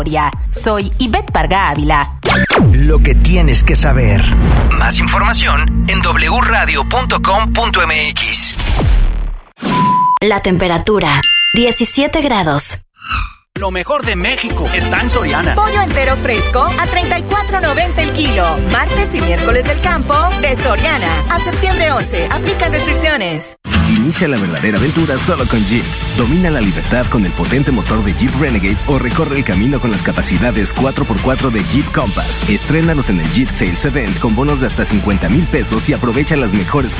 Soy Ivette Parga Ávila. Lo que tienes que saber. Más información en wradio.com.mx. La temperatura, 17 grados. Lo mejor de México está en Soriana. Pollo entero fresco a $34.90 el kilo. Martes y miércoles del campo de Soriana. A septiembre 11. Aplican restricciones. Inicia la verdadera aventura solo con Jeep. Domina la libertad con el potente motor de Jeep Renegade o recorre el camino con las capacidades 4x4 de Jeep Compass. Estrénalos en el Jeep Sales Event con bonos de hasta $50,000 y aprovecha las mejores